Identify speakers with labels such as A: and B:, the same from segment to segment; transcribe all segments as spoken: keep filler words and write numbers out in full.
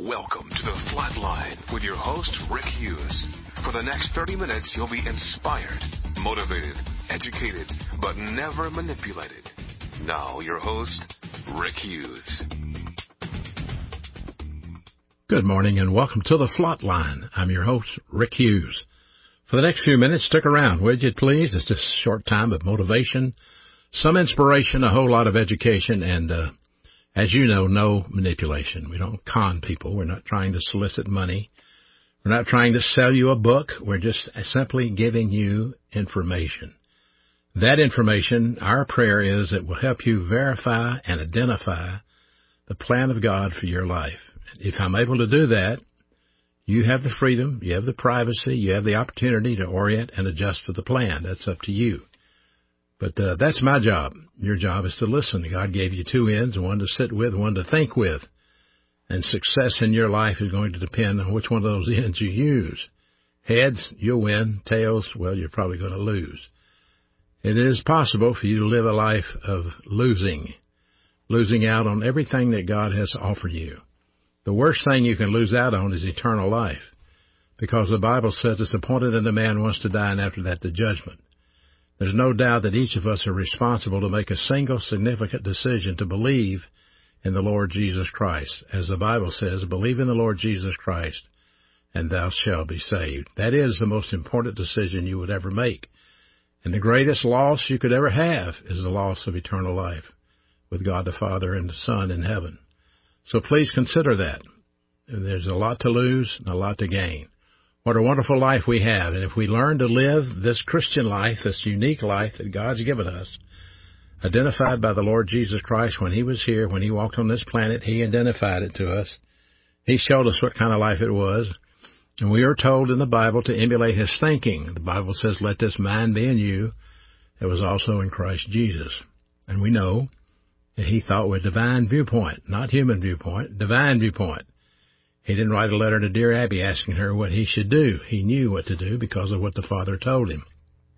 A: Welcome to the Flatline with your host, Rick Hughes. For the next thirty minutes, you'll be inspired, motivated, educated, but never manipulated. Now, your host, Rick Hughes.
B: Good morning and welcome to the Flatline. I'm your host, Rick Hughes. For the next few minutes, stick around, would you please? It's just a short time of motivation, some inspiration, a whole lot of education, and uh, as you know, no manipulation. We don't con people. We're not trying to solicit money. We're not trying to sell you a book. We're just simply giving you information. That information, our prayer is, it will help you verify and identify the plan of God for your life. If I'm able to do that, you have the freedom, you have the privacy, you have the opportunity to orient and adjust to the plan. That's up to you. But uh, that's my job. Your job is to listen. God gave you two ends, one to sit with, one to think with. And success in your life is going to depend on which one of those ends you use. Heads, you'll win. Tails, well, you're probably going to lose. It is possible for you to live a life of losing, losing out on everything that God has offered you. The worst thing you can lose out on is eternal life, because the Bible says it's appointed unto man once to die, and after that the judgment. There's no doubt that each of us are responsible to make a single significant decision to believe in the Lord Jesus Christ. As the Bible says, believe in the Lord Jesus Christ, and thou shalt be saved. That is the most important decision you would ever make. And the greatest loss you could ever have is the loss of eternal life with God the Father and the Son in heaven. So please consider that. There's a lot to lose and a lot to gain. What a wonderful life we have. And if we learn to live this Christian life, this unique life that God's given us, identified by the Lord Jesus Christ when he was here, when he walked on this planet, he identified it to us. He showed us what kind of life it was. And we are told in the Bible to emulate his thinking. The Bible says, let this mind be in you that was also in Christ Jesus. And we know that he thought with divine viewpoint, not human viewpoint, divine viewpoint. He didn't write a letter to dear Abby asking her what he should do. He knew what to do because of what the Father told him.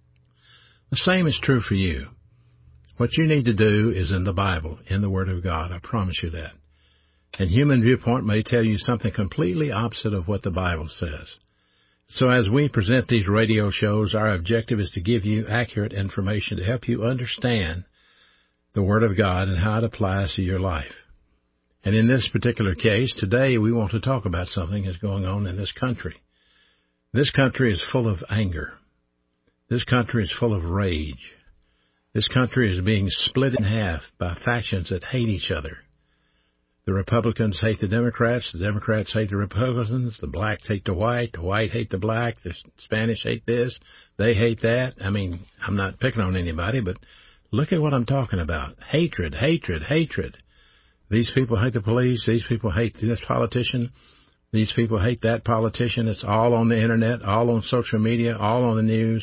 B: The same is true for you. What you need to do is in the Bible, in the Word of God. I promise you that. And human viewpoint may tell you something completely opposite of what the Bible says. So as we present these radio shows, our objective is to give you accurate information to help you understand the Word of God and how it applies to your life. And in this particular case, today we want to talk about something that's going on in this country. This country is full of anger. This country is full of rage. This country is being split in half by factions that hate each other. The Republicans hate the Democrats. The Democrats hate the Republicans. The blacks hate the white. The white hate the black. The Spanish hate this. They hate that. I mean, I'm not picking on anybody, but look at what I'm talking about. Hatred, hatred, hatred. These people hate the police. These people hate this politician. These people hate that politician. It's all on the Internet, all on social media, all on the news.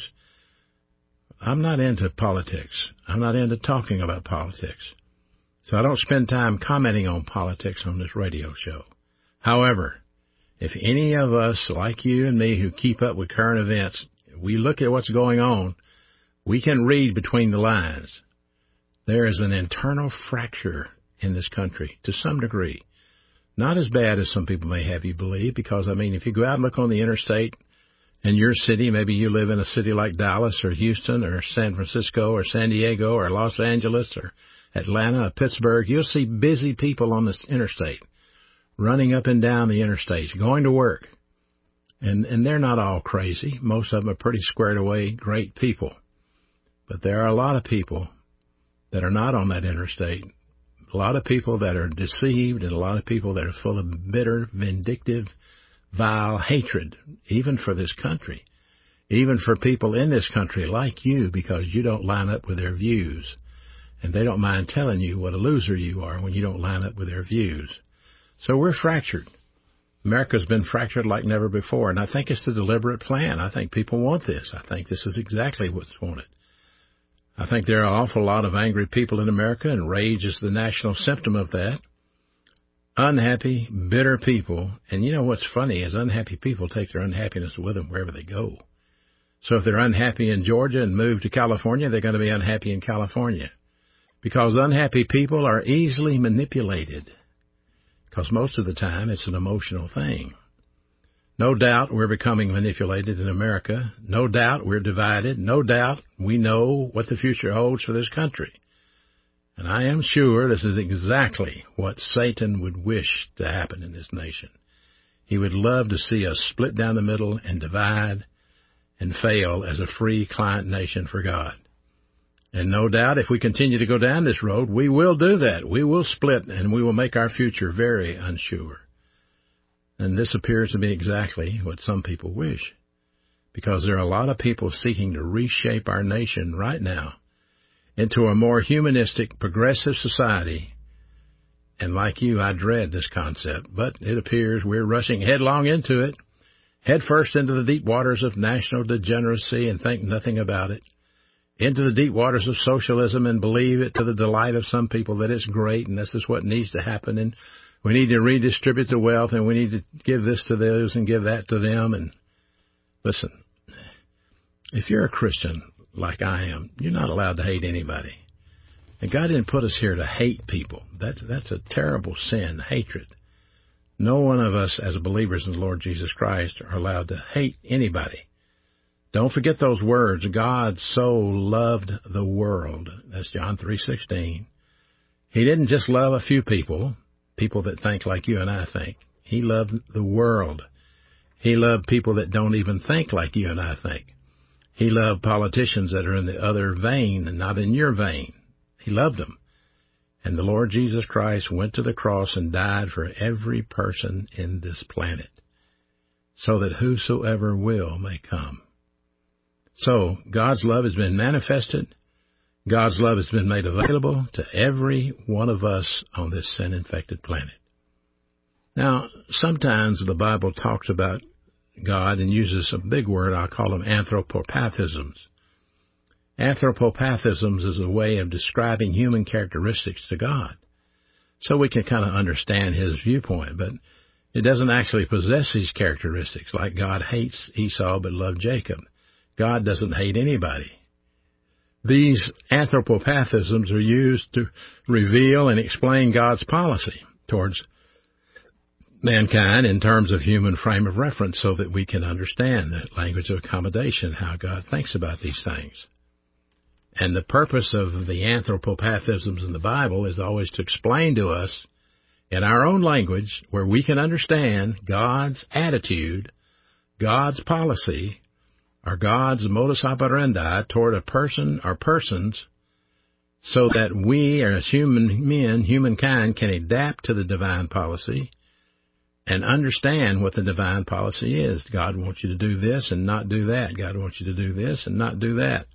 B: I'm not into politics. I'm not into talking about politics. So I don't spend time commenting on politics on this radio show. However, if any of us, like you and me, who keep up with current events, we look at what's going on, we can read between the lines. There is an internal fracture in this country to some degree. Not as bad as some people may have you believe, because, I mean, if you go out and look on the interstate in your city, maybe you live in a city like Dallas or Houston or San Francisco or San Diego or Los Angeles or Atlanta or Pittsburgh, you'll see busy people on this interstate running up and down the interstates, going to work. And, and they're not all crazy. Most of them are pretty squared away, great people. But there are a lot of people that are not on that interstate. A lot of people that are deceived, and a lot of people that are full of bitter, vindictive, vile hatred, even for this country, even for people in this country like you, because you don't line up with their views. And they don't mind telling you what a loser you are when you don't line up with their views. So we're fractured. America's been fractured like never before, and I think it's the deliberate plan. I think people want this. I think this is exactly what's wanted. I think there are an awful lot of angry people in America, and rage is the national symptom of that. Unhappy, bitter people. And you know what's funny is unhappy people take their unhappiness with them wherever they go. So if they're unhappy in Georgia and move to California, they're going to be unhappy in California. Because unhappy people are easily manipulated. because most of the time it's an emotional thing. No doubt we're becoming manipulated in America. No doubt we're divided. No doubt we know what the future holds for this country. And I am sure this is exactly what Satan would wish to happen in this nation. He would love to see us split down the middle and divide and fail as a free client nation for God. And no doubt if we continue to go down this road, we will do that. We will split and we will make our future very unsure. And this appears to be exactly what some people wish, because there are a lot of people seeking to reshape our nation right now into a more humanistic, progressive society. And like you, I dread this concept, but it appears we're rushing headlong into it, head first into the deep waters of national degeneracy and think nothing about it, into the deep waters of socialism and believe it to the delight of some people that it's great and this is what needs to happen, and we need to redistribute the wealth, and we need to give this to those and give that to them. And listen, if you're a Christian like I am, you're not allowed to hate anybody. And God didn't put us here to hate people. That's, that's a terrible sin, hatred. No one of us as believers in the Lord Jesus Christ are allowed to hate anybody. Don't forget those words, God so loved the world. That's John three sixteen. He didn't just love a few people. People that think like you and I think. He loved the world. He loved people that don't even think like you and I think. He loved politicians that are in the other vein and not in your vein. He loved them. And the Lord Jesus Christ went to the cross and died for every person in this planet, so that whosoever will may come. So God's love has been manifested. God's love has been made available to every one of us on this sin-infected planet. Now, sometimes the Bible talks about God and uses a big word. I'll call them anthropopathisms. Anthropopathisms is a way of describing human characteristics to God, so we can kind of understand his viewpoint, but it doesn't actually possess these characteristics, like God hates Esau but loved Jacob. God doesn't hate anybody. These anthropopathisms are used to reveal and explain God's policy towards mankind in terms of human frame of reference, so that we can understand the language of accommodation, how God thinks about these things. And the purpose of the anthropopathisms in the Bible is always to explain to us in our own language, where we can understand God's attitude, God's policy, or God's modus operandi toward a person or persons, so that we as human men, humankind, can adapt to the divine policy and understand what the divine policy is. God wants you to do this and not do that. God wants you to do this and not do that.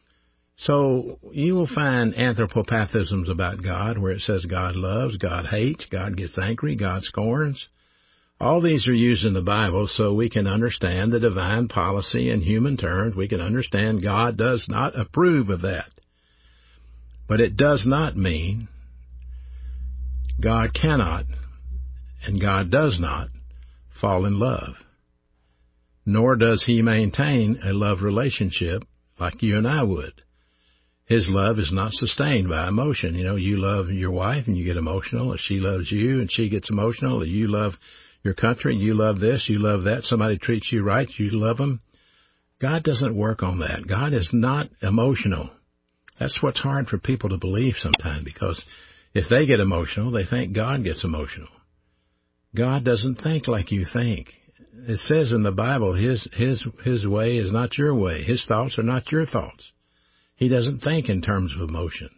B: So you will find anthropopathisms about God where it says God loves, God hates, God gets angry, God scorns. All these are used in the Bible so we can understand the divine policy in human terms. We can understand God does not approve of that. But it does not mean God cannot and God does not fall in love. Nor does he maintain a love relationship like you and I would. His love is not sustained by emotion. You know, you love your wife and you get emotional, or she loves you and she gets emotional, or you love your country, you love this, you love that, somebody treats you right, you love them. God doesn't work on that. God is not emotional. That's what's hard for people to believe sometimes, because if they get emotional, they think God gets emotional. God doesn't think like you think. It says in the Bible, his his his way is not your way. His thoughts are not your thoughts. He doesn't think in terms of emotion.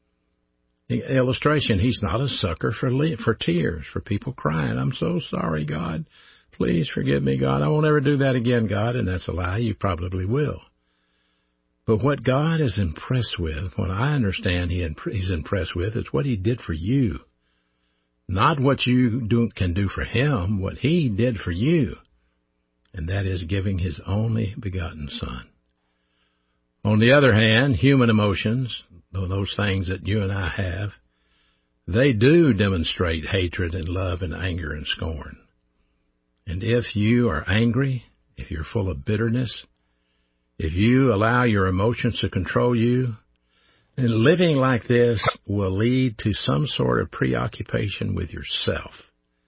B: The illustration, he's not a sucker for le- for tears, for people crying. I'm so sorry, God. Please forgive me, God. I won't ever do that again, God. And that's a lie. You probably will. But what God is impressed with, what I understand he imp- he's impressed with, is what he did for you. Not what you do, can do for him, what he did for you. And that is giving his only begotten Son. On the other hand, human emotions, those things that you and I have, they do demonstrate hatred and love and anger and scorn. And if you are angry, if you're full of bitterness, if you allow your emotions to control you, then living like this will lead to some sort of preoccupation with yourself.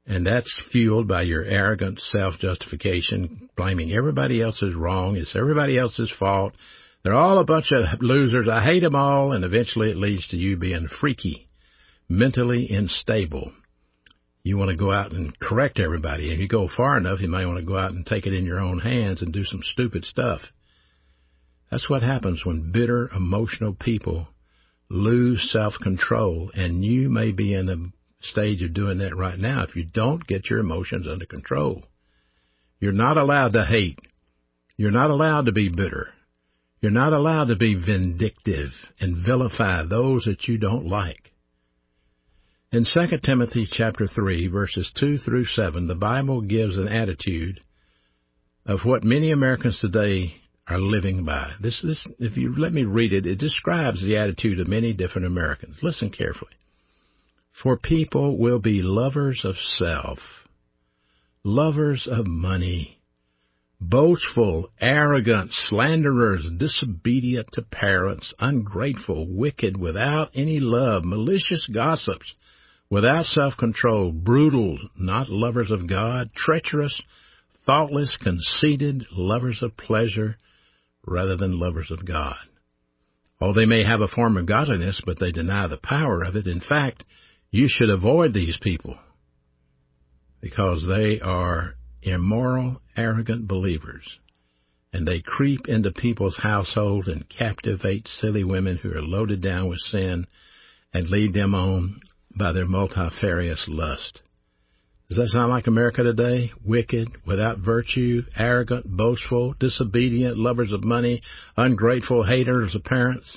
B: And that's fueled by your arrogant self-justification, blaming everybody else is wrong. It's everybody else's fault. They're all a bunch of losers. I hate them all. And eventually it leads to you being freaky, mentally unstable. You want to go out and correct everybody. If you go far enough, you may want to go out and take it in your own hands and do some stupid stuff. That's what happens when bitter, emotional people lose self-control, and you may be in a stage of doing that right now if you don't get your emotions under control. You're not allowed to hate. You're not allowed to be bitter. You're not allowed to be vindictive and vilify those that you don't like. In Second Timothy chapter three, verses two through seven, the Bible gives an attitude of what many Americans today are living by. This, this, if you let me read it, it describes the attitude of many different Americans. Listen carefully. For people will be lovers of self, lovers of money, boastful, arrogant, slanderers, disobedient to parents, ungrateful, wicked, without any love, malicious gossips, without self-control, brutal, not lovers of God, treacherous, thoughtless, conceited, lovers of pleasure rather than lovers of God. Oh, they may have a form of godliness, but they deny the power of it. In fact, you should avoid these people because they are immoral, arrogant believers, and they creep into people's households and captivate silly women who are loaded down with sin and lead them on by their multifarious lust. Does that sound like America today? Wicked, without virtue, arrogant, boastful, disobedient, lovers of money, ungrateful, haters of parents?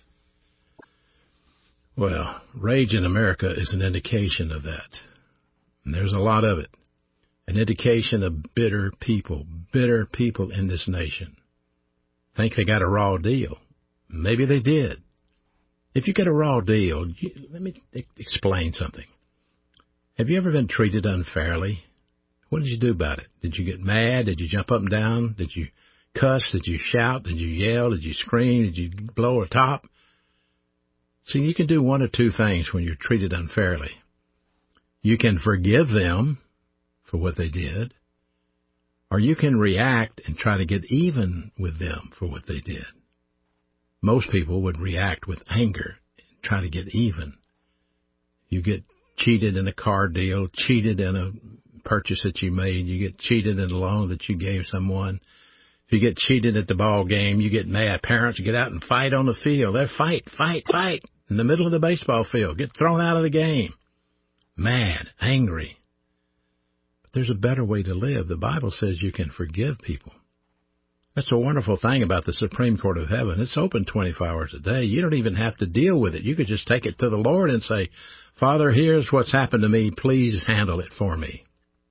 B: Well, rage in America is an indication of that. And there's a lot of it. An indication of bitter people, bitter people in this nation. Think they got a raw deal. Maybe they did. If you get a raw deal, you, let me explain something. Have you ever been treated unfairly? What did you do about it? Did you get mad? Did you jump up and down? Did you cuss? Did you shout? Did you yell? Did you scream? Did you blow a top? See, you can do one of two things when you're treated unfairly. You can forgive them for what they did, or you can react and try to get even with them for what they did. Most people would react with anger and try to get even. You get cheated in a car deal, cheated in a purchase that you made, you get cheated in a loan that you gave someone. If you get cheated at the ball game, you get mad. Parents get out and fight on the field. They fight, fight, fight in the middle of the baseball field, get thrown out of the game. Mad, angry. But there's a better way to live. The Bible says you can forgive people. That's a wonderful thing about the Supreme Court of Heaven. It's open twenty-four hours a day. You don't even have to deal with it. You could just take it to the Lord and say, Father, here's what's happened to me. Please handle it for me.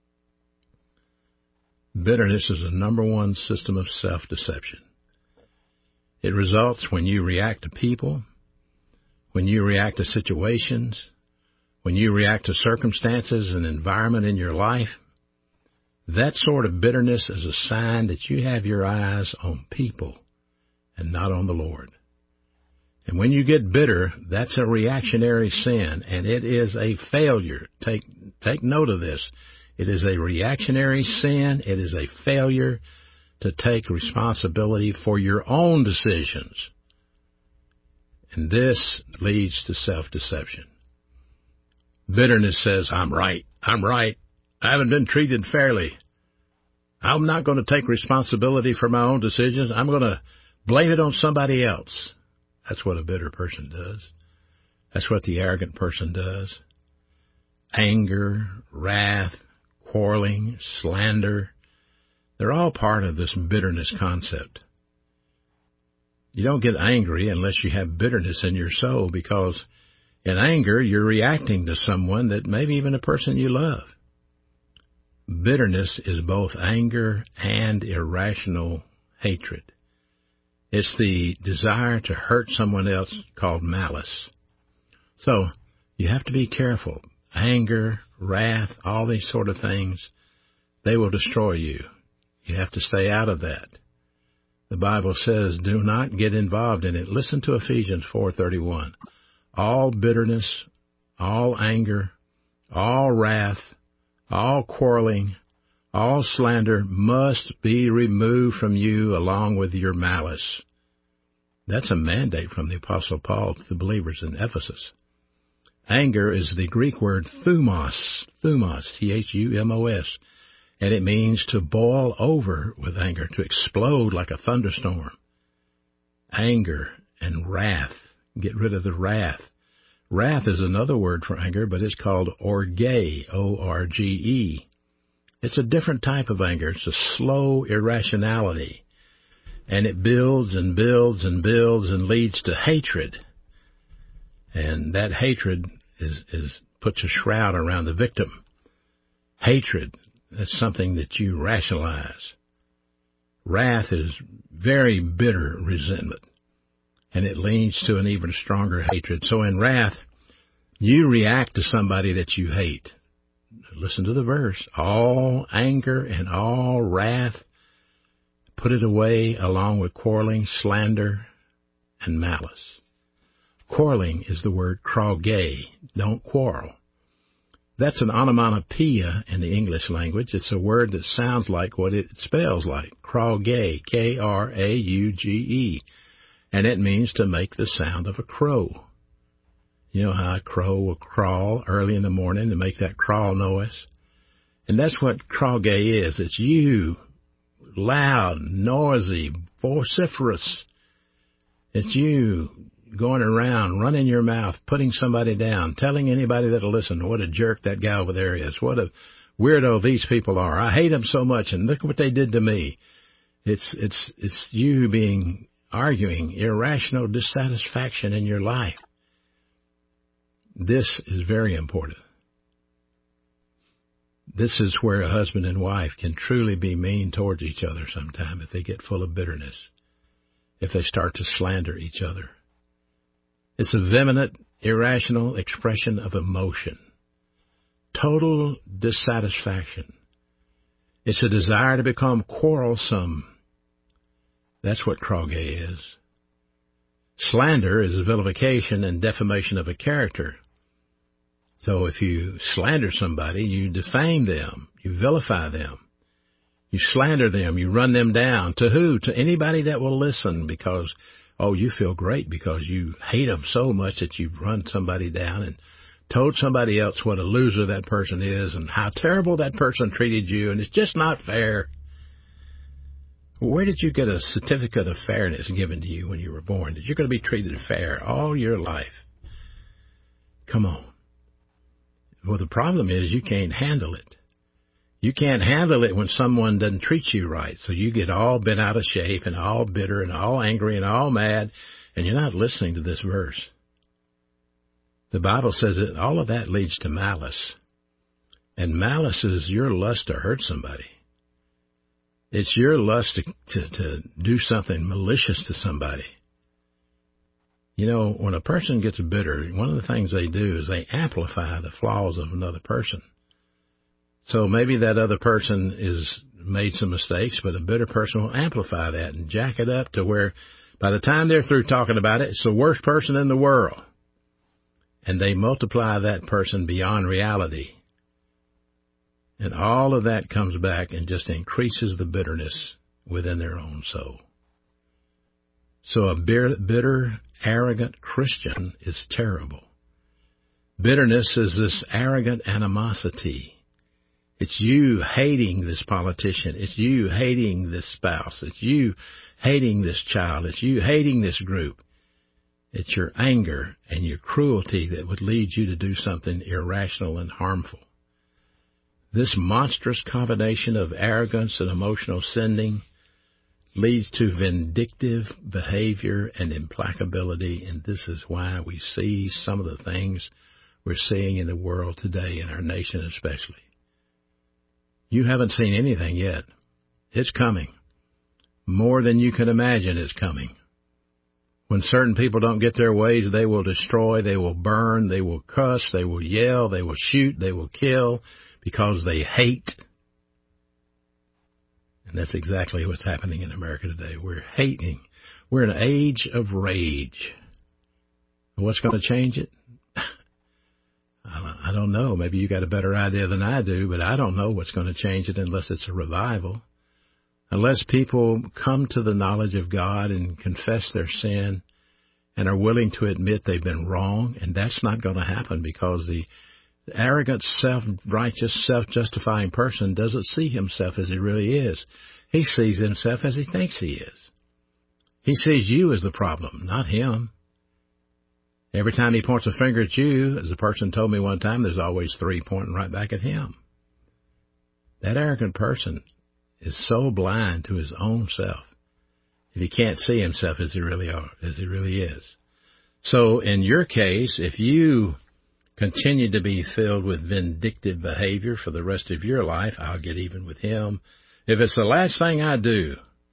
B: Bitterness is the number one system of self-deception. It results when you react to people, when you react to situations, when you react to circumstances and environment in your life. That sort of bitterness is a sign that you have your eyes on people and not on the Lord. And when you get bitter, that's a reactionary sin, and it is a failure. Take, take note of this. It is a reactionary sin. It is a failure to take responsibility for your own decisions. And this leads to self-deception. Bitterness says, I'm right, I'm right. I haven't been treated fairly. I'm not going to take responsibility for my own decisions. I'm going to blame it on somebody else. That's what a bitter person does. That's what the arrogant person does. Anger, wrath, quarreling, slander, they're all part of this bitterness concept. You don't get angry unless you have bitterness in your soul, because in anger, you're reacting to someone that maybe even a person you love. Bitterness is both anger and irrational hatred. It's the desire to hurt someone else called malice. So you have to be careful. Anger, wrath, all these sort of things, they will destroy you. You have to stay out of that. The Bible says, do not get involved in it. Listen to Ephesians four thirty-one. All bitterness, all anger, all wrath, all quarreling, all slander must be removed from you along with your malice. That's a mandate from the Apostle Paul to the believers in Ephesus. Anger is the Greek word thumos, thumos, T H U M O S, and it means to boil over with anger, to explode like a thunderstorm. Anger and wrath. Get rid of the wrath. Wrath is another word for anger, but it's called orge, O R G E. It's a different type of anger. It's a slow irrationality, and it builds and builds and builds and leads to hatred. And that hatred is, is puts a shroud around the victim. Hatred, that's something that you rationalize. Wrath is very bitter resentment, and it leads to an even stronger hatred. So in wrath, you react to somebody that you hate. Listen to the verse. All anger and all wrath, put it away along with quarreling, slander, and malice. Quarreling is the word kroge. Don't quarrel. That's an onomatopoeia in the English language. It's a word that sounds like what it spells like. Kroge, K R A U G E. And it means to make the sound of a crow. You know how a crow will crawl early in the morning to make that crawl noise? And that's what kroge is. It's you, loud, noisy, vociferous. It's you going around, running your mouth, putting somebody down, telling anybody that'll listen what a jerk that guy over there is, what a weirdo these people are. I hate them so much, and look what they did to me. It's it's it's you being arguing irrational dissatisfaction in your life. This is very important. This is where a husband and wife can truly be mean towards each other sometime if they get full of bitterness, if they start to slander each other. It's a vehement, irrational expression of emotion, total dissatisfaction. It's a desire to become quarrelsome. That's what kroge is. Slander is a vilification and defamation of a character. So if you slander somebody, you defame them, you vilify them, you slander them, you run them down. To who? To anybody that will listen, because, oh, you feel great because you hate them so much that you've run somebody down and told somebody else what a loser that person is and how terrible that person treated you, and it's just not fair. Where did you get a certificate of fairness given to you when you were born? That you're going to be treated fair all your life? Come on. Well, the problem is you can't handle it. You can't handle it when someone doesn't treat you right. So you get all bent out of shape and all bitter and all angry and all mad, and you're not listening to this verse. The Bible says that all of that leads to malice. And malice is your lust to hurt somebody. It's your lust to, to, to do something malicious to somebody. You know, when a person gets bitter, one of the things they do is they amplify the flaws of another person. So maybe that other person is made some mistakes, but a bitter person will amplify that and jack it up to where by the time they're through talking about it, it's the worst person in the world. And they multiply that person beyond reality. And all of that comes back and just increases the bitterness within their own soul. So a bitter, arrogant Christian is terrible. Bitterness is this arrogant animosity. It's you hating this politician. It's you hating this spouse. It's you hating this child. It's you hating this group. It's your anger and your cruelty that would lead you to do something irrational and harmful. This monstrous combination of arrogance and emotional sinning leads to vindictive behavior and implacability, and this is why we see some of the things we're seeing in the world today, in our nation especially. You haven't seen anything yet. It's coming. More than you can imagine is coming. When certain people don't get their ways, they will destroy, they will burn, they will cuss, they will yell, they will shoot, they will kill, because they hate. And that's exactly what's happening in America today. We're hating. We're in an age of rage. What's going to change it? I I don't know. Maybe you got a better idea than I do, but I don't know what's going to change it unless it's a revival. Unless people come to the knowledge of God and confess their sin and are willing to admit they've been wrong, and that's not going to happen because the arrogant, self-righteous, self-justifying person doesn't see himself as he really is. He sees himself as he thinks he is. He sees you as the problem, not him. Every time he points a finger at you, as a person told me one time, there's always three pointing right back at him. That arrogant person is so blind to his own self that he can't see himself as he really are, as he really is. So in your case, if you continue to be filled with vindictive behavior for the rest of your life, I'll get even with him. If it's the last thing I do,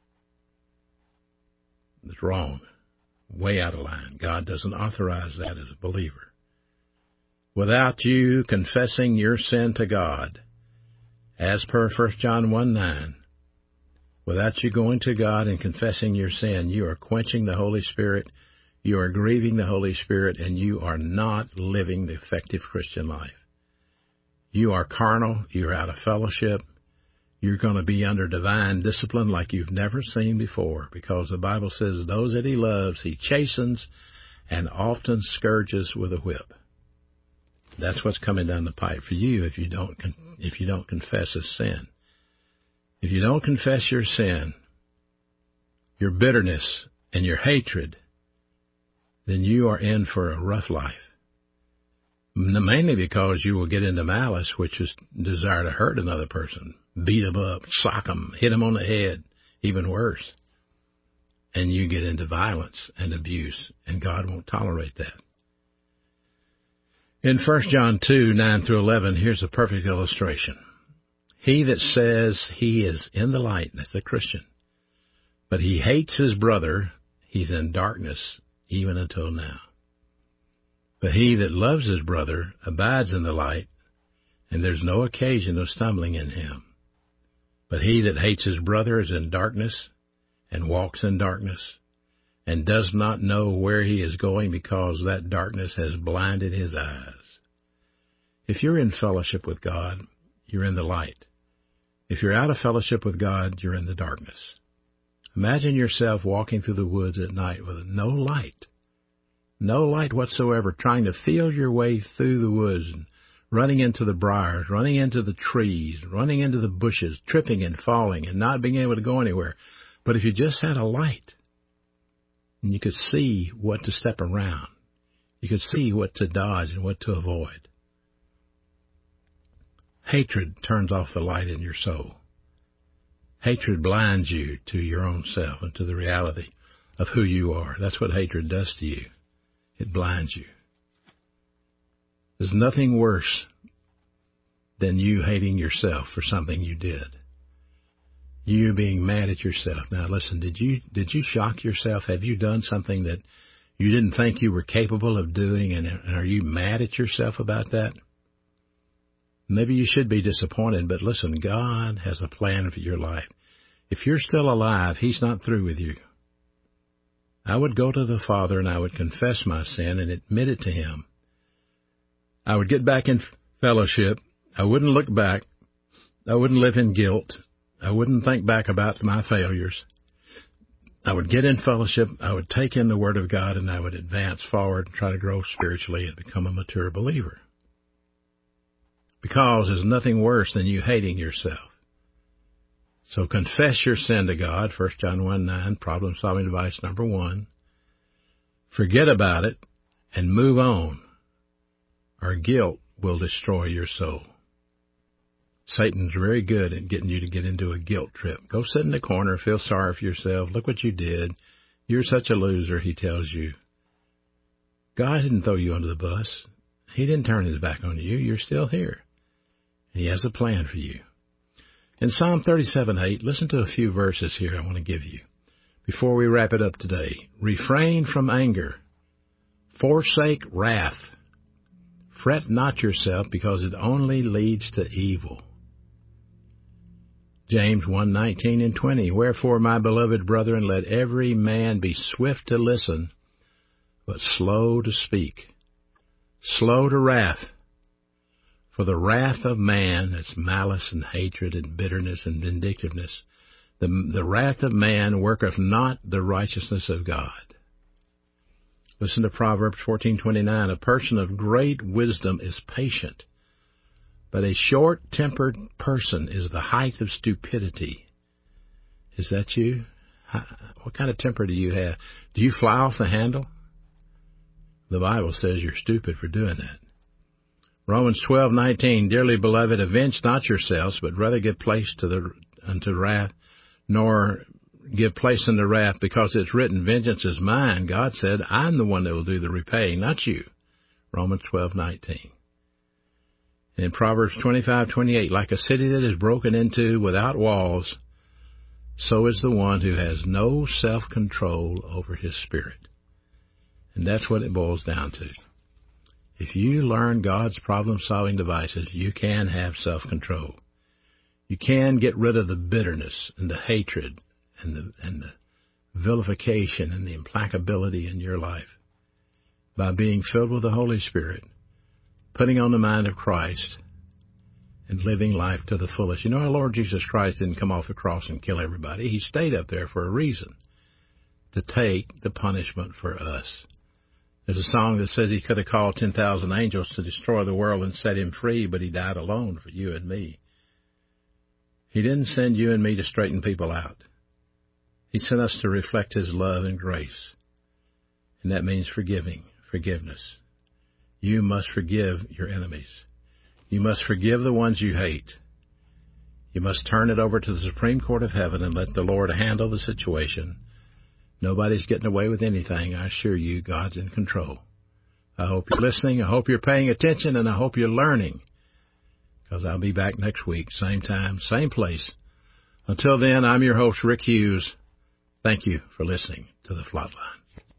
B: it's wrong. Way out of line. God doesn't authorize that as a believer. Without you confessing your sin to God, as per First John one nine, without you going to God and confessing your sin, you are quenching the Holy Spirit, you are grieving the Holy Spirit, and you are not living the effective Christian life. You are carnal, you're out of fellowship, you're going to be under divine discipline like you've never seen before, because the Bible says those that he loves, he chastens and often scourges with a whip. That's what's coming down the pipe for you if you don't if you don't confess as sin. If you don't confess your sin, your bitterness and your hatred, then you are in for a rough life. Mainly because you will get into malice, which is desire to hurt another person, beat them up, sock them, hit them on the head, even worse. And you get into violence and abuse, and God won't tolerate that. In First John two, nine through eleven, here's a perfect illustration. He that says he is in the light, that's a Christian, but he hates his brother, he's in darkness even until now. But he that loves his brother abides in the light, and there's no occasion of stumbling in him. But he that hates his brother is in darkness, and walks in darkness, and does not know where he is going, because that darkness has blinded his eyes. If you're in fellowship with God, you're in the light. If you're out of fellowship with God, you're in the darkness. Imagine yourself walking through the woods at night with no light. No light whatsoever, trying to feel your way through the woods, and running into the briars, running into the trees, running into the bushes, tripping and falling and not being able to go anywhere. But if you just had a light, and you could see what to step around, you could see what to dodge and what to avoid. Hatred turns off the light in your soul. Hatred blinds you to your own self and to the reality of who you are. That's what hatred does to you. It blinds you. There's nothing worse than you hating yourself for something you did. You being mad at yourself. Now listen, did you did you shock yourself? Have you done something that you didn't think you were capable of doing, and, and are you mad at yourself about that? Maybe you should be disappointed, but listen, God has a plan for your life. If you're still alive, He's not through with you. I would go to the Father and I would confess my sin and admit it to Him. I would get back in fellowship. I wouldn't look back. I wouldn't live in guilt. I wouldn't think back about my failures. I would get in fellowship. I would take in the Word of God, and I would advance forward and try to grow spiritually and become a mature believer. Because there's nothing worse than you hating yourself. So confess your sin to God, First John one nine, problem-solving device number one. Forget about it and move on, or guilt will destroy your soul. Satan's very good at getting you to get into a guilt trip. Go sit in the corner, feel sorry for yourself. Look what you did. You're such a loser, he tells you. God didn't throw you under the bus. He didn't turn his back on you. You're still here. And he has a plan for you. In Psalm thirty-seven eight, listen to a few verses here I want to give you before we wrap it up today. Refrain from anger. Forsake wrath. Fret not yourself, because it only leads to evil. James one nineteen and twenty, wherefore, my beloved brethren, let every man be swift to listen, but slow to speak, slow to wrath, For the wrath of man, that's malice and hatred and bitterness and vindictiveness, the, the wrath of man worketh not the righteousness of God. Listen to Proverbs fourteen twenty-nine. A person of great wisdom is patient, but a short-tempered person is the height of stupidity. Is that you? What kind of temper do you have? Do you fly off the handle? The Bible says you're stupid for doing that. Romans twelve nineteen. Dearly beloved, avenge not yourselves, but rather give place to the unto wrath, nor give place unto wrath, because it's written, vengeance is mine. God said, I'm the one that will do the repaying, not you. Romans twelve nineteen. In Proverbs twenty-five twenty-eight, like a city that is broken into without walls, so is the one who has no self-control over his spirit. And that's what it boils down to. If you learn God's problem-solving devices, you can have self-control. You can get rid of the bitterness and the hatred and the, and the vilification and the implacability in your life by being filled with the Holy Spirit, putting on the mind of Christ, and living life to the fullest. You know, our Lord Jesus Christ didn't come off the cross and kill everybody. He stayed up there for a reason, to take the punishment for us. There's a song that says he could have called ten thousand angels to destroy the world and set him free, but he died alone for you and me. He didn't send you and me to straighten people out. He sent us to reflect his love and grace. And that means forgiving, forgiveness. You must forgive your enemies. You must forgive the ones you hate. You must turn it over to the Supreme Court of Heaven and let the Lord handle the situation. Nobody's getting away with anything. I assure you, God's in control. I hope you're listening. I hope you're paying attention, and I hope you're learning, because I'll be back next week, same time, same place. Until then, I'm your host, Rick Hughes. Thank you for listening to The Flatline.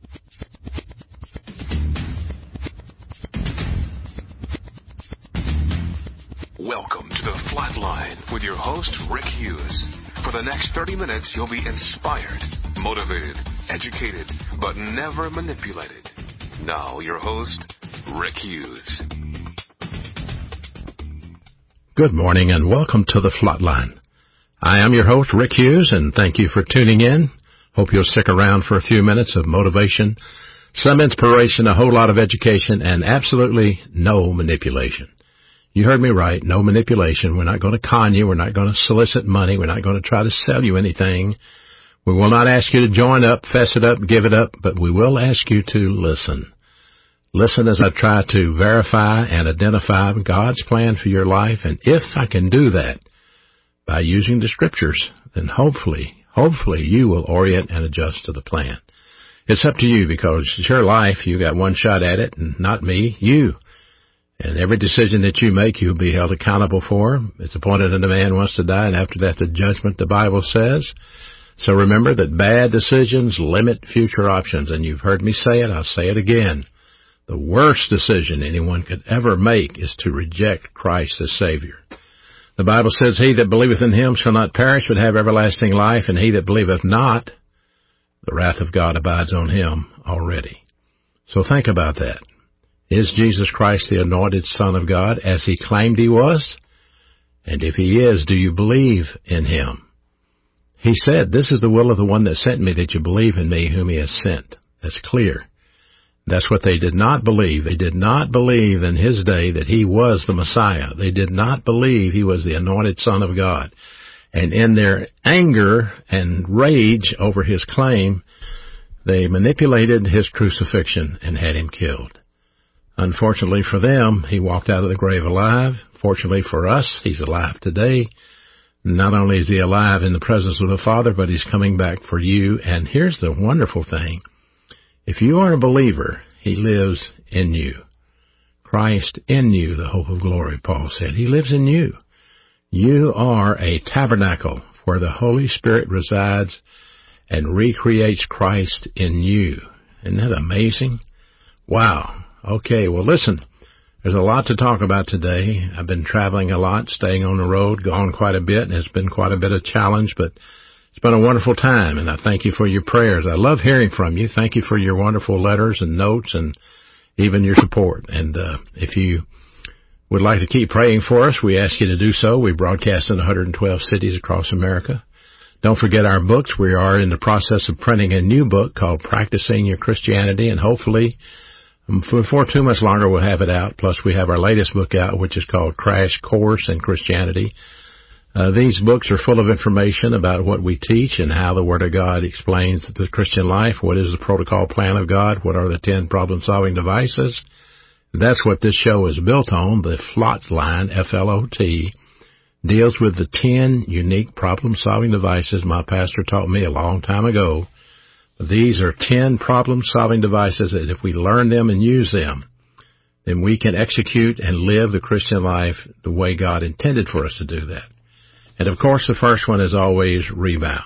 A: Welcome to The Flatline with your host, Rick Hughes. For the next thirty minutes, you'll be inspired, motivated, educated, but never manipulated. Now, your host, Rick Hughes.
B: Good morning and welcome to The Flatline. I am your host, Rick Hughes, and thank you for tuning in. Hope you'll stick around for a few minutes of motivation, some inspiration, a whole lot of education, and absolutely no manipulation. You heard me right, no manipulation. We're not going to con you. We're not going to solicit money. We're not going to try to sell you anything. We will not ask you to join up, fess it up, give it up, but we will ask you to listen. Listen as I try to verify and identify God's plan for your life, and if I can do that by using the Scriptures, then hopefully, hopefully you will orient and adjust to the plan. It's up to you, because it's your life. You got one shot at it, and not me, you. And every decision that you make, you'll be held accountable for. It's appointed unto man once to die, and after that the judgment, the Bible says. So remember that bad decisions limit future options, and you've heard me say it, I'll say it again. The worst decision anyone could ever make is to reject Christ as Savior. The Bible says, he that believeth in him shall not perish, but have everlasting life, and he that believeth not, the wrath of God abides on him already. So think about that. Is Jesus Christ the anointed Son of God, as he claimed he was? And if he is, do you believe in him? He said, this is the will of the one that sent me, that you believe in me whom he has sent. That's clear. That's what they did not believe. They did not believe in his day that he was the Messiah. They did not believe he was the anointed Son of God. And in their anger and rage over his claim, they manipulated his crucifixion and had him killed. Unfortunately for them, he walked out of the grave alive. Fortunately for us, he's alive today. Not only is he alive in the presence of the Father, but he's coming back for you. And here's the wonderful thing. If you are a believer, he lives in you. Christ in you, the hope of glory, Paul said. He lives in you. You are a tabernacle where the Holy Spirit resides and recreates Christ in you. Isn't that amazing? Wow. Okay, well, listen, there's a lot to talk about today. I've been traveling a lot, staying on the road, gone quite a bit, and it's been quite a bit of challenge, but it's been a wonderful time, and I thank you for your prayers. I love hearing from you. Thank you for your wonderful letters and notes and even your support. And uh, if you would like to keep praying for us, we ask you to do so. We broadcast in one hundred twelve cities across America. Don't forget our books. We are in the process of printing a new book called Practicing Your Christianity, and hopefully before too much longer we'll have it out. Plus we have our latest book out, which is called Crash Course in Christianity. Uh, these books are full of information about what we teach and how the Word of God explains the Christian life. What is the protocol plan of God? What are the ten problem-solving devices? That's what this show is built on. The FLOT line, F L O T, deals with the ten unique problem-solving devices my pastor taught me a long time ago. These are ten problem-solving devices that if we learn them and use them, then we can execute and live the Christian life the way God intended for us to do that. And of course, the first one is always rebound.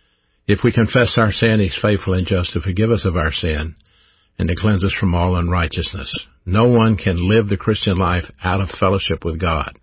B: If we confess our sin, He's faithful and just to forgive us of our sin and to cleanse us from all unrighteousness. No one can live the Christian life out of fellowship with God.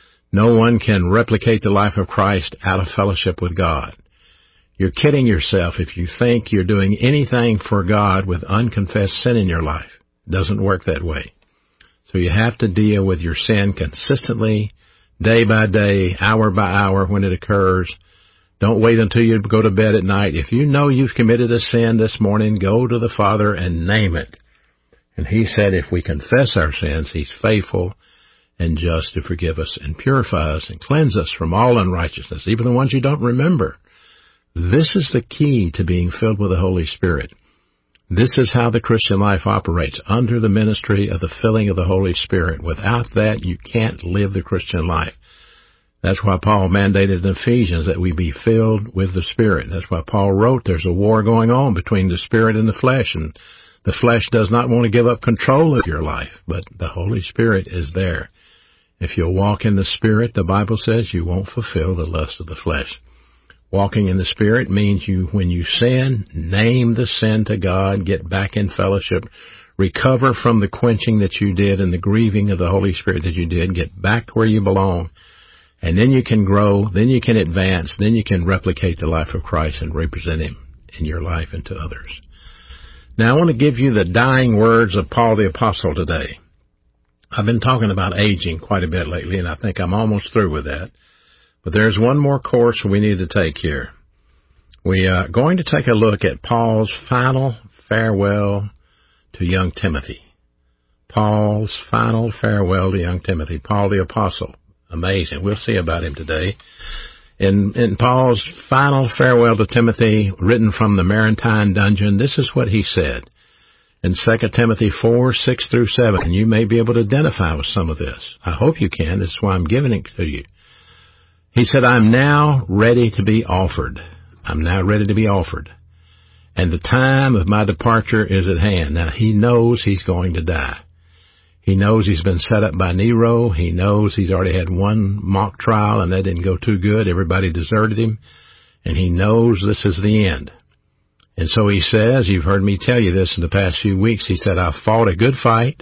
B: No one can replicate the life of Christ out of fellowship with God. You're kidding yourself if you think you're doing anything for God with unconfessed sin in your life. It doesn't work that way. So you have to deal with your sin consistently, day by day, hour by hour when it occurs. Don't wait until you go to bed at night. If you know you've committed a sin this morning, go to the Father and name it. And He said if we confess our sins, He's faithful and just to forgive us and purify us and cleanse us from all unrighteousness, even the ones you don't remember. This is the key to being filled with the Holy Spirit. This is how the Christian life operates, under the ministry of the filling of the Holy Spirit. Without that, you can't live the Christian life. That's why Paul mandated in Ephesians that we be filled with the Spirit. That's why Paul wrote there's a war going on between the Spirit and the flesh, and the flesh does not want to give up control of your life, but the Holy Spirit is there. If you'll walk in the Spirit, the Bible says you won't fulfill the lust of the flesh. Walking in the Spirit means you, when you sin, name the sin to God, get back in fellowship, recover from the quenching that you did and the grieving of the Holy Spirit that you did, get back where you belong, and then you can grow, then you can advance, then you can replicate the life of Christ and represent Him in your life and to others. Now I want to give you the dying words of Paul the Apostle today. I've been talking about aging quite a bit lately, and I think I'm almost through with that. But there's one more course we need to take here. We are going to take a look at Paul's final farewell to young Timothy. Paul's final farewell to young Timothy. Paul the Apostle. Amazing. We'll see about him today. In, in Paul's final farewell to Timothy, written from the Mamertine dungeon, this is what he said. In Second Timothy four, six through seven, and you may be able to identify with some of this. I hope you can. This is why I'm giving it to you. He said, I'm now ready to be offered. I'm now ready to be offered. And the time of my departure is at hand. Now, he knows he's going to die. He knows he's been set up by Nero. He knows he's already had one mock trial, and that didn't go too good. Everybody deserted him. And he knows this is the end. And so he says, you've heard me tell you this in the past few weeks, he said, I fought a good fight.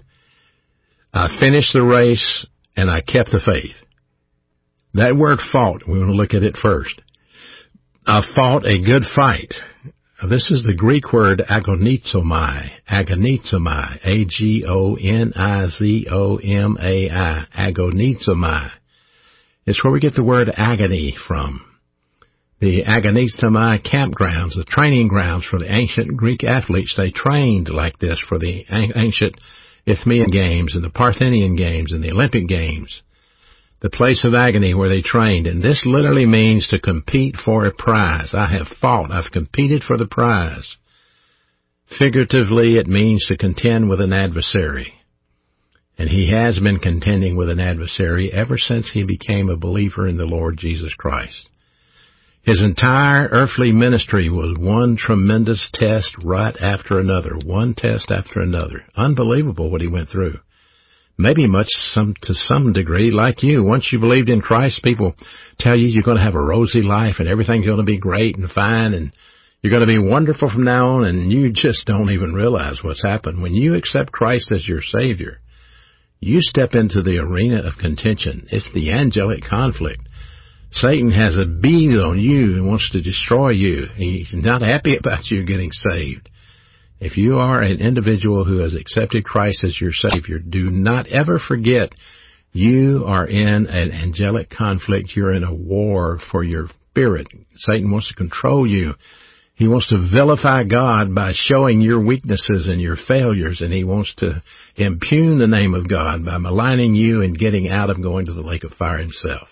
B: I finished the race, and I kept the faith. That word fought, we want to look at it first. I fought a good fight. This is the Greek word agonizomai, agonizomai, A G O N I Z O M A I, agonizomai. It's where we get the word agony from. The agonizomai campgrounds, the training grounds for the ancient Greek athletes, they trained like this for the ancient Isthmian Games and the Parthenian Games and the Olympic Games. The place of agony where they trained. And this literally means to compete for a prize. I have fought. I've competed for the prize. Figuratively, it means to contend with an adversary. And he has been contending with an adversary ever since he became a believer in the Lord Jesus Christ. His entire earthly ministry was one tremendous test right after another, one test after another. Unbelievable what he went through. Maybe much some to some degree like you. Once you believed in Christ, people tell you you're going to have a rosy life and everything's going to be great and fine and you're going to be wonderful from now on, and you just don't even realize what's happened. When you accept Christ as your Savior, you step into the arena of contention. It's the angelic conflict. Satan has a bead on you and wants to destroy you. He's not happy about you getting saved. If you are an individual who has accepted Christ as your Savior, do not ever forget You are in an angelic conflict. You're in a war for your spirit. Satan wants to control you. He wants to vilify God by showing your weaknesses and your failures, and he wants to impugn the name of God by maligning you and getting out of going to the lake of fire himself.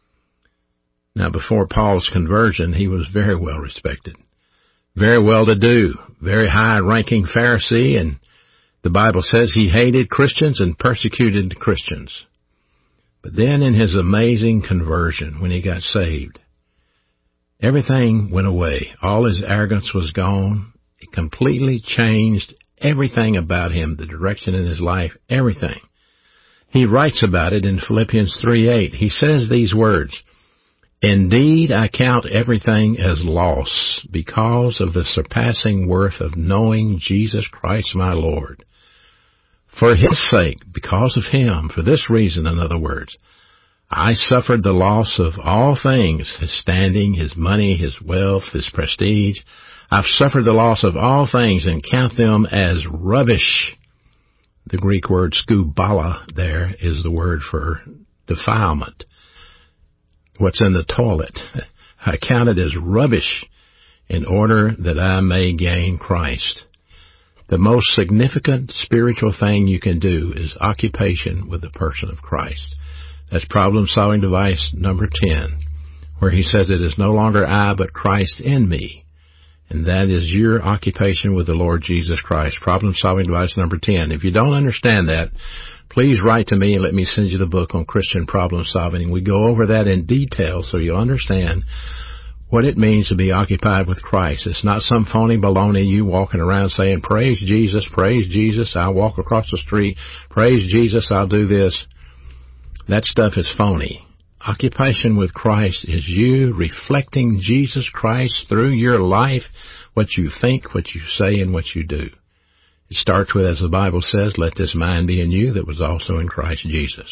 B: Now, before Paul's conversion, he was very well respected, very well-to-do, very high-ranking Pharisee, and the Bible says he hated Christians and persecuted Christians. But then in his amazing conversion, when he got saved, everything went away. All his arrogance was gone. It completely changed everything about him, the direction in his life, everything. He writes about it in Philippians three eight. He says these words, "Indeed, I count everything as loss because of the surpassing worth of knowing Jesus Christ my Lord. For his sake, because of him, for this reason, in other words, I suffered the loss of all things, his standing, his money, his wealth, his prestige. I've suffered the loss of all things and count them as rubbish." The Greek word skubala there is the word for defilement. What's in the toilet. I count it as rubbish in order that I may gain Christ. The most significant spiritual thing you can do is occupation with the person of Christ. That's problem-solving device number ten, where he says it is no longer I, but Christ in me. And that is your occupation with the Lord Jesus Christ. Problem-solving device number ten. If you don't understand that, please write to me and let me send you the book on Christian problem solving. We go over that in detail so you'll understand what it means to be occupied with Christ. It's not some phony baloney you walking around saying, "Praise Jesus, praise Jesus, I'll walk across the street. Praise Jesus, I'll do this." That stuff is phony. Occupation with Christ is you reflecting Jesus Christ through your life, what you think, what you say, and what you do. It starts with, as the Bible says, "Let this mind be in you that was also in Christ Jesus."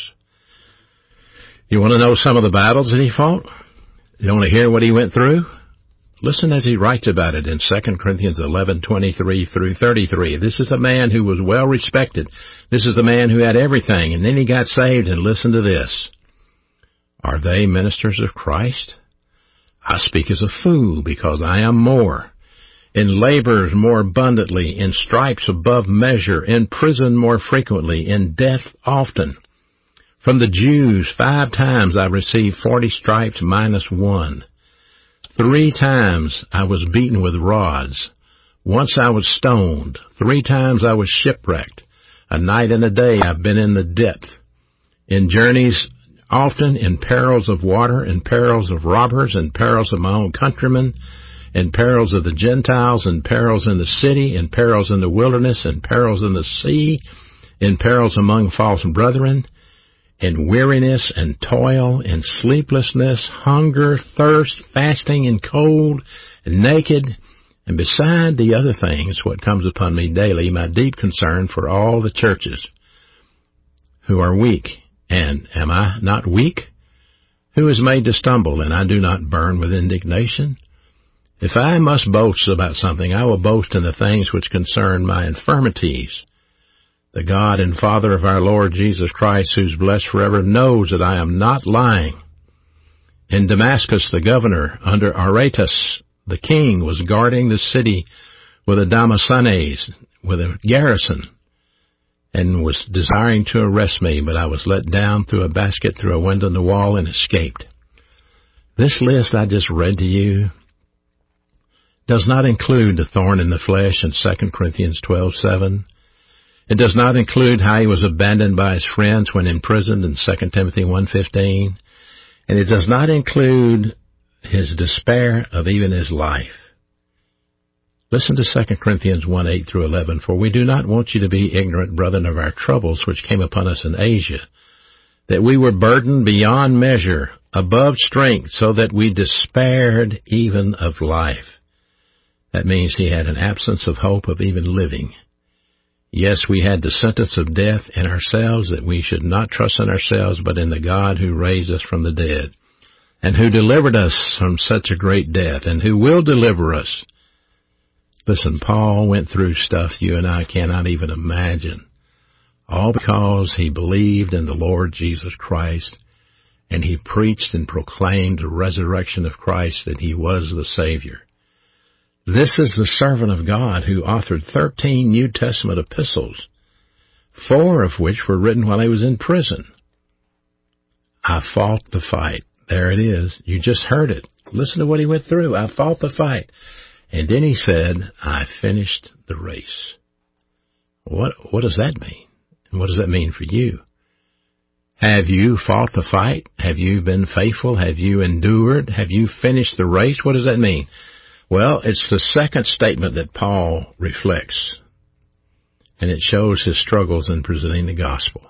B: You want to know some of the battles that he fought? You want to hear what he went through? Listen as he writes about it in Second Corinthians eleven twenty-three through thirty-three. This is a man who was well respected. This is a man who had everything, and then he got saved, and listen to this. "Are they ministers of Christ? I speak as a fool, because I am more. In labors more abundantly, in stripes above measure, in prison more frequently, in death often. From the Jews five times I received forty stripes minus one. Three times I was beaten with rods. Once I was stoned. Three times I was shipwrecked. A night and a day I've been in the depth. In journeys often, in perils of water, in perils of robbers, in perils of my own countrymen, in perils of the Gentiles, in perils in the city, in perils in the wilderness, in perils in the sea, in perils among false brethren, in weariness and toil, in sleeplessness, hunger, thirst, fasting and cold, and naked, and beside the other things, what comes upon me daily, my deep concern for all the churches who are weak. And am I not weak? Who is made to stumble, and I do not burn with indignation? If I must boast about something, I will boast in the things which concern my infirmities. The God and Father of our Lord Jesus Christ, who's blessed forever, knows that I am not lying. In Damascus, the governor, under Aretas, the king, was guarding the city with a Damasanes, with a garrison, and was desiring to arrest me, but I was let down through a basket through a window in the wall and escaped. This list I just read to you does not include the thorn in the flesh in Second Corinthians twelve seven. It does not include how he was abandoned by his friends when imprisoned in Second Timothy one fifteen. And it does not include his despair of even his life. Listen to Second Corinthians one eight through eleven. "For we do not want you to be ignorant, brethren, of our troubles which came upon us in Asia, that we were burdened beyond measure, above strength, so that we despaired even of life." That means he had an absence of hope of even living. Yes, we had the sentence of death in ourselves, that we should not trust in ourselves, but in the God who raised us from the dead, and who delivered us from such a great death, and who will deliver us. Listen, Paul went through stuff you and I cannot even imagine. all because he believed in the Lord Jesus Christ, and he preached and proclaimed the resurrection of Christ, that he was the Savior. This is the servant of God who authored thirteen New Testament epistles, four of which were written while he was in prison. I fought the fight. There it is. You just heard it. Listen to what he went through. I fought the fight. And then he said, I finished the race. What, what does that mean? And what does that mean for you? Have you fought the fight? Have you been faithful? Have you endured? Have you finished the race? What does that mean? Well, it's the second statement that Paul reflects, and it shows his struggles in presenting the gospel.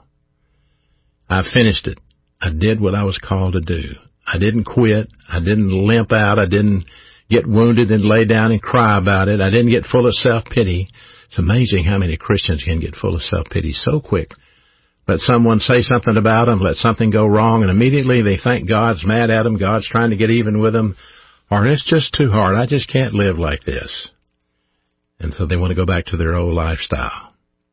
B: I finished it. I did what I was called to do. I didn't quit. I didn't limp out. I didn't get wounded and lay down and cry about it. I didn't get full of self-pity. It's amazing how many Christians can get full of self-pity so quick. Let someone say something about them, let something go wrong, and immediately they think God's mad at them, God's trying to get even with them, or it's just too hard. I just can't live like this. And so they want to go back to their old lifestyle.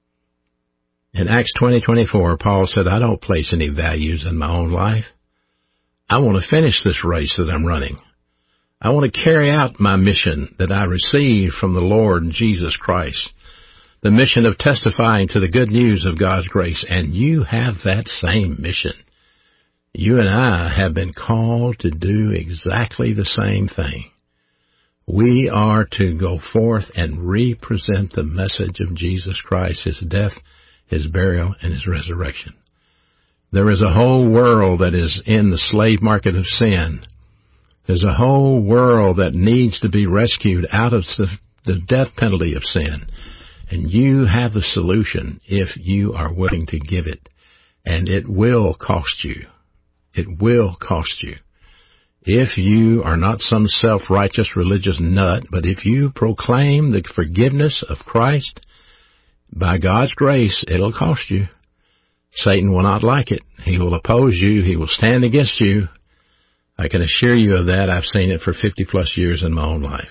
B: In Acts twenty twenty-four, Paul said, I don't place any values in my own life. I want to finish this race that I'm running. I want to carry out my mission that I received from the Lord Jesus Christ, the mission of testifying to the good news of God's grace. And you have that same mission. You and I have been called to do exactly the same thing. We are to go forth and represent the message of Jesus Christ, his death, his burial, and his resurrection. There is a whole world that is in the slave market of sin. There's a whole world that needs to be rescued out of the death penalty of sin. And you have the solution if you are willing to give it. And it will cost you. It will cost you. If you are not some self-righteous religious nut, but if you proclaim the forgiveness of Christ, by God's grace, it'll cost you. Satan will not like it. He will oppose you. He will stand against you. I can assure you of that. I've seen it for fifty plus years in my own life.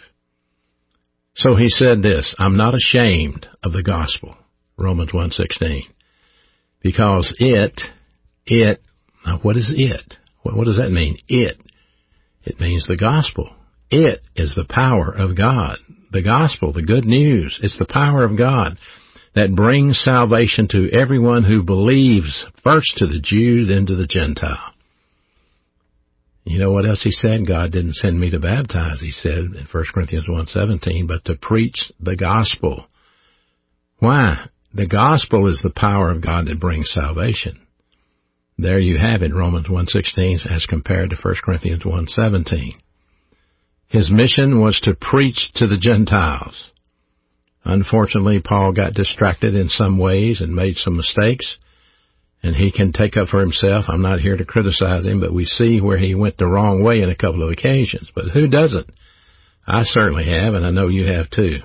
B: So he said this, I'm not ashamed of the gospel, Romans one sixteen, because it, it, now what is it? What, what does that mean? It, it means the gospel. It is the power of God. The gospel, the good news, it's the power of God that brings salvation to everyone who believes, first to the Jew, then to the Gentile. You know what else he said? God didn't send me to baptize, he said in First Corinthians one seventeen, but to preach the gospel. Why? The gospel is the power of God that brings salvation. There you have it, Romans one sixteen as compared to First Corinthians one seventeen. His mission was to preach to the Gentiles. Unfortunately, Paul got distracted in some ways and made some mistakes. And he can take up for himself. I'm not here to criticize him, but we see where he went the wrong way in a couple of occasions. But who doesn't? I certainly have, and I know you have too.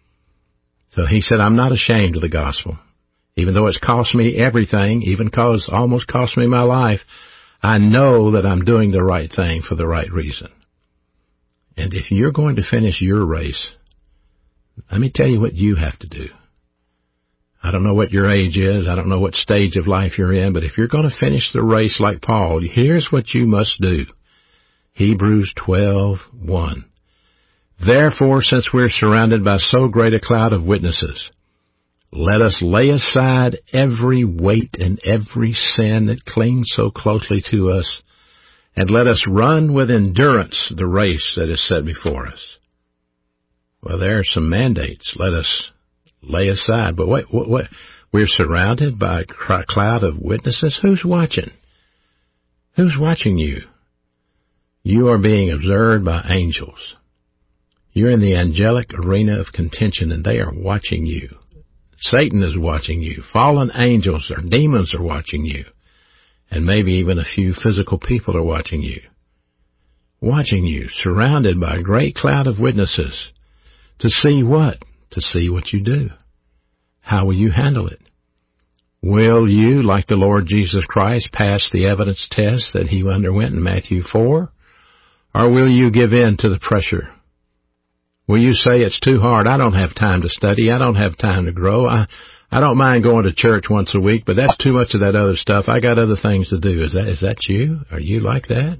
B: So he said, I'm not ashamed of the gospel. Even though it's cost me everything, even cause, almost cost me my life, I know that I'm doing the right thing for the right reason. And if you're going to finish your race, let me tell you what you have to do. I don't know what your age is. I don't know what stage of life you're in, but if you're going to finish the race like Paul, here's what you must do. Hebrews twelve one. Therefore, since we're surrounded by so great a cloud of witnesses, let us lay aside every weight and every sin that clings so closely to us, and let us run with endurance the race that is set before us. Well, there are some mandates. Let us lay aside. But wait, what, what? We're surrounded by a cloud of witnesses. Who's watching? Who's watching you? You are being observed by angels. You're in the angelic arena of contention, and they are watching you. Satan is watching you. Fallen angels or demons are watching you. And maybe even a few physical people are watching you. Watching you, surrounded by a great cloud of witnesses. To see what? To see what you do. How will you handle it? Will you, like the Lord Jesus Christ, pass the evidence test that he underwent in Matthew four? Or will you give in to the pressure? Will you say it's too hard? I don't have time to study. I don't have time to grow. I, I don't mind going to church once a week, but that's too much of that other stuff. I got other things to do. Is that, is that you? Are you like that?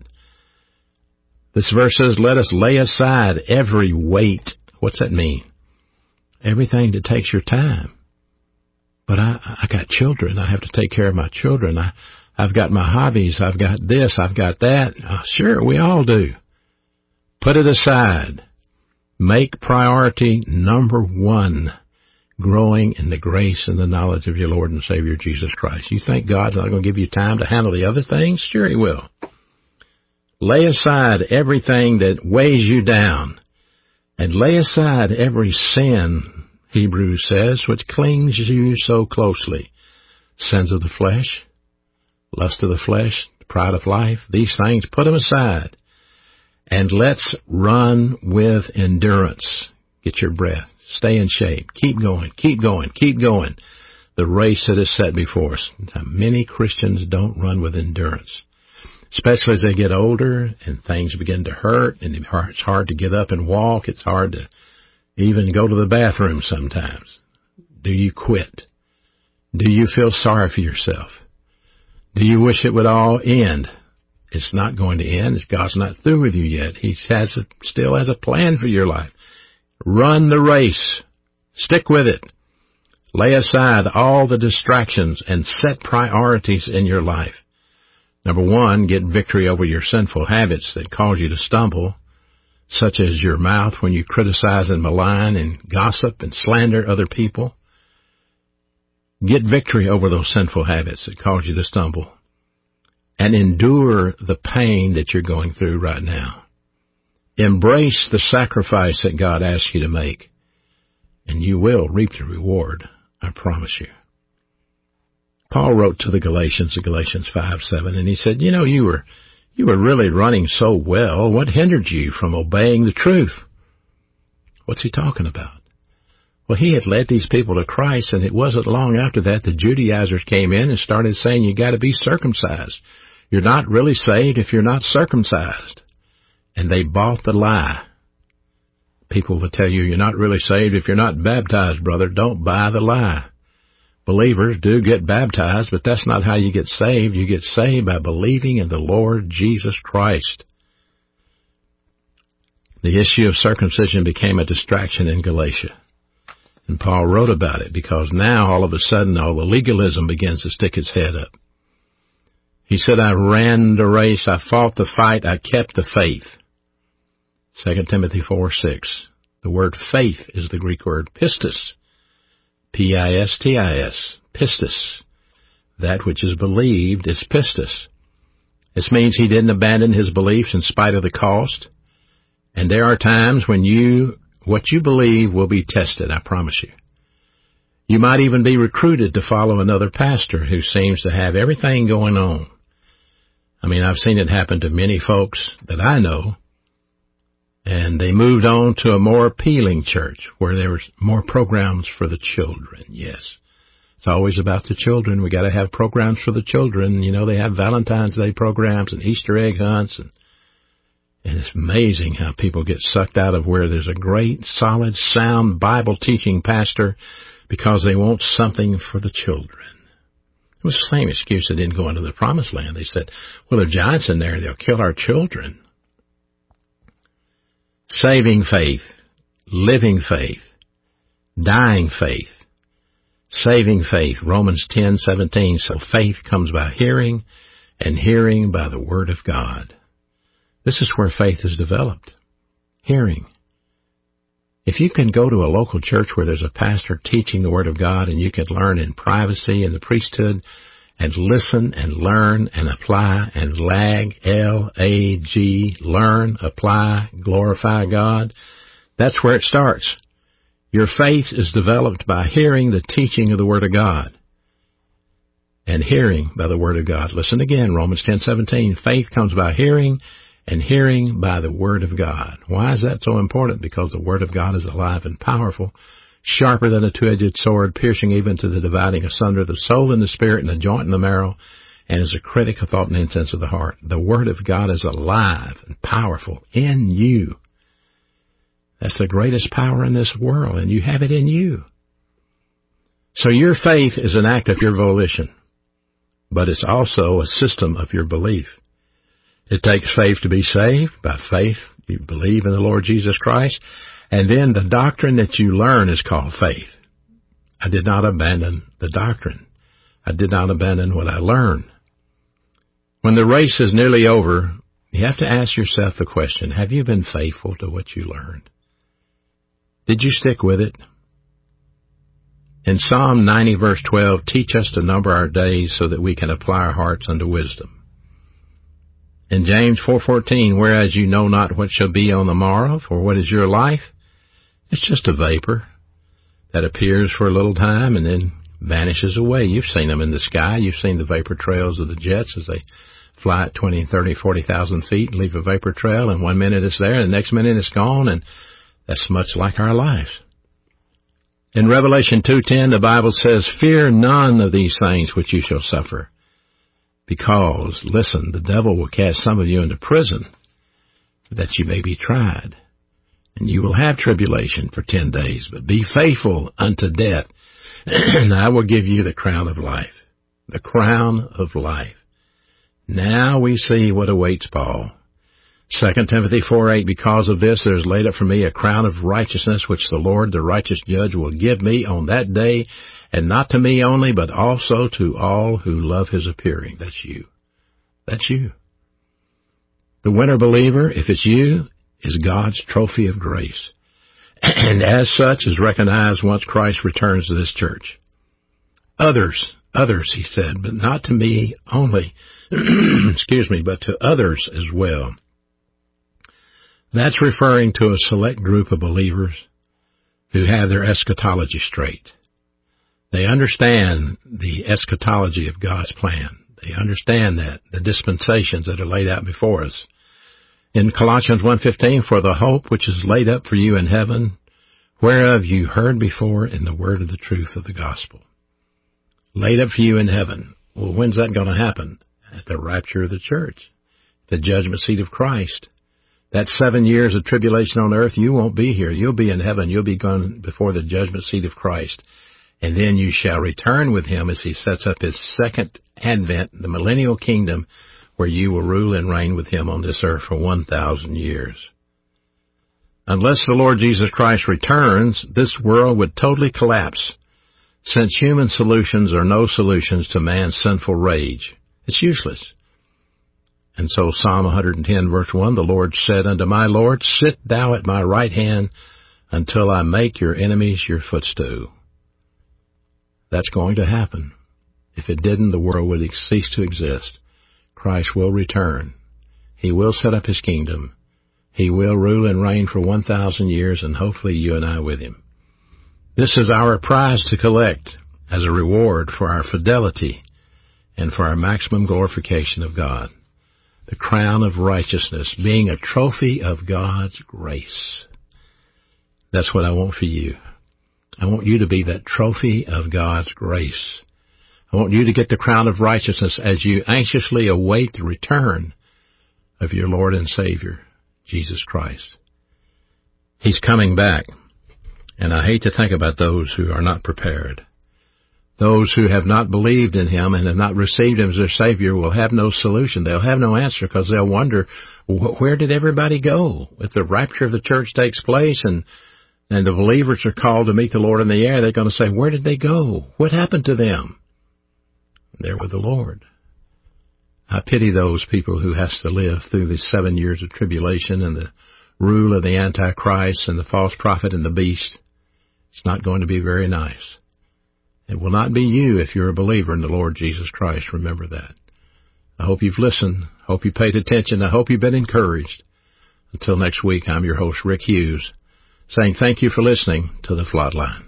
B: This verse says, let us lay aside every weight. What's that mean? Everything that takes your time. But I, I got children. I have to take care of my children. I, I've got my hobbies. I've got this. I've got that. Uh, sure, we all do. Put it aside. Make priority number one, growing in the grace and the knowledge of your Lord and Savior Jesus Christ. You think God's not going to give you time to handle the other things? Sure He will. Lay aside everything that weighs you down, and lay aside every sin, Hebrews says, which clings you so closely. Sins of the flesh, lust of the flesh, pride of life, these things, put them aside. And let's run with endurance. Get your breath. Stay in shape. Keep going. Keep going. Keep going. The race that is set before us. Now, many Christians don't run with endurance, especially as they get older and things begin to hurt and it's hard to get up and walk. It's hard to even go to the bathroom sometimes. Do you quit? Do you feel sorry for yourself? Do you wish it would all end? It's not going to end. God's not through with you yet. He has a, still has a plan for your life. Run the race. Stick with it. Lay aside all the distractions and set priorities in your life. Number one, get victory over your sinful habits that cause you to stumble, such as your mouth when you criticize and malign and gossip and slander other people. Get victory over those sinful habits that cause you to stumble. And endure the pain that you're going through right now. Embrace the sacrifice that God asks you to make, and you will reap the reward, I promise you. Paul wrote to the Galatians in Galatians five seven, and he said, you know, you were you were really running so well. What hindered you from obeying the truth? What's he talking about? Well, he had led these people to Christ, and it wasn't long after that the Judaizers came in and started saying you got to be circumcised. You're not really saved if you're not circumcised. And they bought the lie. People will tell you you're not really saved if you're not baptized, brother. Don't buy the lie. Believers do get baptized, but that's not how you get saved. You get saved by believing in the Lord Jesus Christ. The issue of circumcision became a distraction in Galatia. And Paul wrote about it because now all of a sudden all the legalism begins to stick its head up. He said, I ran the race, I fought the fight, I kept the faith. Second Timothy four six. The word faith is the Greek word pistis. P I S T I S. Pistis. That which is believed is pistis. This means he didn't abandon his beliefs in spite of the cost. And there are times when you, what you believe will be tested, I promise you. You might even be recruited to follow another pastor who seems to have everything going on. I mean, I've seen it happen to many folks that I know, and they moved on to a more appealing church where there was more programs for the children. Yes, it's always about the children. We got to have programs for the children. You know, they have Valentine's Day programs and Easter egg hunts, and and it's amazing how people get sucked out of where there's a great, solid, sound Bible teaching pastor because they want something for the children. It was the same excuse they didn't go into the promised land. They said, well, there are giants in there, they'll kill our children. Saving faith, living faith, dying faith, saving faith. Romans ten seventeen. So faith comes by hearing, and hearing by the word of God. This is where faith is developed. Hearing. If you can go to a local church where there's a pastor teaching the Word of God and you can learn in privacy in the priesthood and listen and learn and apply and lag, L A G, learn, apply, glorify God, that's where it starts. Your faith is developed by hearing the teaching of the Word of God and hearing by the Word of God. Listen again, Romans ten seventeen, faith comes by hearing, and hearing by the Word of God. Why is that so important? Because the Word of God is alive and powerful, sharper than a two-edged sword, piercing even to the dividing asunder the soul and the spirit and the joint and the marrow, and is a critic of thought and intents of the heart. The Word of God is alive and powerful in you. That's the greatest power in this world, and you have it in you. So your faith is an act of your volition, but it's also a system of your belief. It takes faith to be saved. By faith, you believe in the Lord Jesus Christ, and then the doctrine that you learn is called faith. I did not abandon the doctrine. I did not abandon what I learned. When the race is nearly over, you have to ask yourself the question, have you been faithful to what you learned? Did you stick with it? In Psalm ninety, verse twelve, teach us to number our days so that we can apply our hearts unto wisdom. In James four fourteen, whereas you know not what shall be on the morrow, for what is your life? It's just a vapor that appears for a little time and then vanishes away. You've seen them in the sky. You've seen the vapor trails of the jets as they fly at twenty, thirty, forty thousand feet and leave a vapor trail, and one minute it's there, and the next minute it's gone, and that's much like our lives. In Revelation two ten, the Bible says, fear none of these things which you shall suffer, because, listen, the devil will cast some of you into prison, that you may be tried. And you will have tribulation for ten days, but be faithful unto death, and I will give you the crown of life. The crown of life. Now we see what awaits Paul. Second Timothy four eight, because of this there is laid up for me a crown of righteousness, which the Lord, the righteous judge, will give me on that day, and not to me only, but also to all who love his appearing. That's you. That's you. The winner believer, if it's you, is God's trophy of grace, and as such is recognized once Christ returns to this church. Others, others, he said, but not to me only, excuse me, but to others as well. That's referring to a select group of believers who have their eschatology straight. They understand the eschatology of God's plan. They understand that, the dispensations that are laid out before us. In Colossians one fifteen, for the hope which is laid up for you in heaven, whereof you heard before in the word of the truth of the gospel. Laid up for you in heaven. Well, when's that going to happen? At the rapture of the church, the judgment seat of Christ. That seven years of tribulation on earth, you won't be here. You'll be in heaven. You'll be gone before the judgment seat of Christ. And then you shall return with him as he sets up his second advent, the millennial kingdom, where you will rule and reign with him on this earth for one thousand years. Unless the Lord Jesus Christ returns, this world would totally collapse, since human solutions are no solutions to man's sinful rage. It's useless. And so Psalm one ten, verse one, the Lord said unto my Lord, sit thou at my right hand until I make your enemies your footstool. That's going to happen. If it didn't, the world would cease to exist. Christ will return. He will set up his kingdom. He will rule and reign for one thousand years, and hopefully you and I with him. This is our prize to collect as a reward for our fidelity and for our maximum glorification of God. The crown of righteousness, being a trophy of God's grace. That's what I want for you. I want you to be that trophy of God's grace. I want you to get the crown of righteousness as you anxiously await the return of your Lord and Savior, Jesus Christ. He's coming back, and I hate to think about those who are not prepared. Those who have not believed in him and have not received him as their Savior will have no solution. They'll have no answer because they'll wonder, where did everybody go? If the rapture of the church takes place and and the believers are called to meet the Lord in the air, they're going to say, where did they go? What happened to them? They're with the Lord. I pity those people who has to live through these seven years of tribulation and the rule of the Antichrist and the false prophet and the beast. It's not going to be very nice. It will not be you if you're a believer in the Lord Jesus Christ. Remember that. I hope you've listened. I hope you paid attention. I hope you've been encouraged. Until next week, I'm your host, Rick Hughes, saying thank you for listening to The Flatline.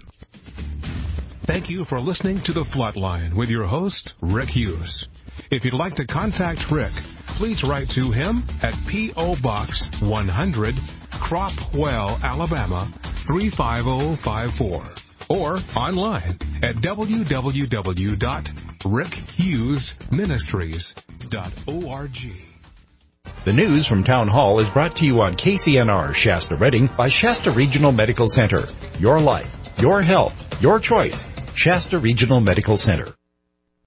A: Thank you for listening to The Flatline with your host, Rick Hughes. If you'd like to contact Rick, please write to him at P O. Box one hundred, Cropwell, Alabama three five zero five four, or online at w w w dot rick hughes ministries dot org.
C: The news from Town Hall is brought to you on K C N R Shasta Redding by Shasta Regional Medical Center. Your life, your health, your choice. Shasta Regional Medical Center.